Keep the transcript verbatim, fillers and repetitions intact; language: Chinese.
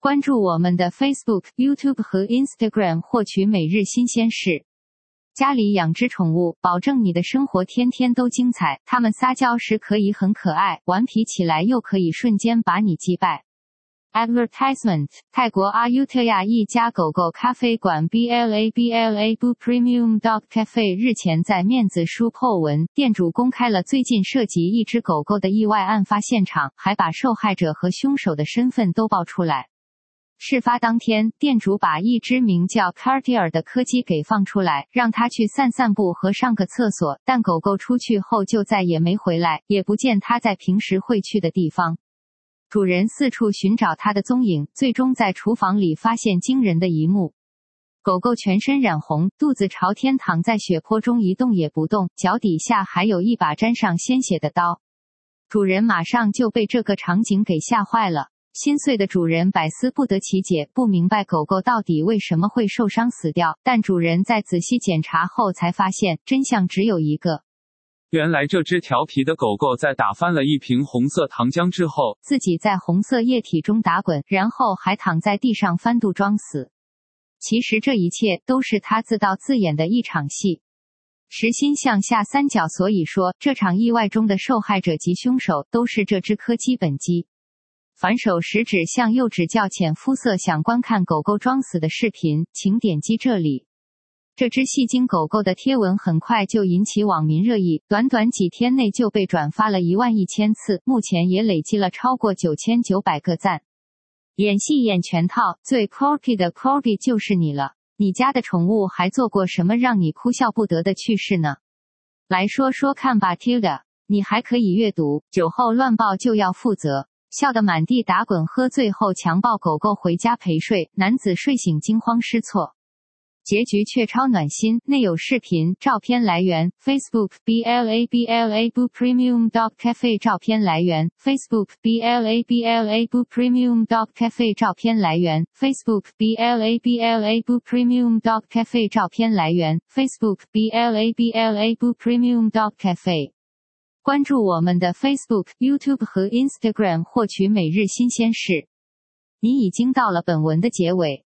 关注我们的 Facebook、YouTube 和 Instagram 获取每日新鲜事。家里养只宠物，保证你的生活天天都精彩。它们撒娇时可以很可爱，顽皮起来又可以瞬间把你击败。Advertisement 泰国阿ยุธยา一家狗狗咖啡馆 B L A B L A Boo Premium Dog Cafe 日前在面子书破文，店主公开了最近涉及一只狗狗的意外案发现场，还把受害者和凶手的身份都爆出来。事发当天，店主把一只名叫 Cartier 的柯基给放出来，让它去散散步和上个厕所，但狗狗出去后就再也没回来，也不见它在平时会去的地方。主人四处寻找它的踪影，最终在厨房里发现惊人的一幕。狗狗全身染红，肚子朝天躺在血泊中一动也不动，脚底下还有一把沾上鲜血的刀。主人马上就被这个场景给吓坏了。心碎的主人百思不得其解，不明白狗狗到底为什么会受伤死掉，但主人在仔细检查后才发现，真相只有一个。 原来这只调皮的狗狗在打翻了一瓶红色糖浆之后， 自己在红色液体中打滚，然后还躺在地上翻肚装死。其实这一切都是他自导自演的一场戏。实心向下三角，所以说这场意外中的受害者及凶手都是这只柯基本基。反手食指向右指较浅肤色，想观看狗狗装死的视频，请点击这里。这只戏精狗狗的贴文很快就引起网民热议，短短几天内就被转发了一万一千次，目前也累积了超过九千九百个赞。演戏演全套，最 corgi 的 corgi 就是你了。你家的宠物还做过什么让你哭笑不得的趣事呢？来说说看吧 Tilda， 你还可以阅读，酒后乱抱就要负责。笑得满地打滚，喝醉后强暴狗狗回家陪睡，男子睡醒惊慌失措。结局却超暖心，内有视频，照片来源 Facebook B L A B L A Boo Premium Dog Cafe 照片来源 Facebook B L A B L A Boo Premium Dog Cafe 照片来源 Facebook B L A B L A Boo Premium Dog Cafe 照片来源 Facebook B L A B L A Boo Premium Dog Cafe。关注我们的 Facebook、YouTube 和 Instagram 获取每日新鲜事。你已经到了本文的结尾。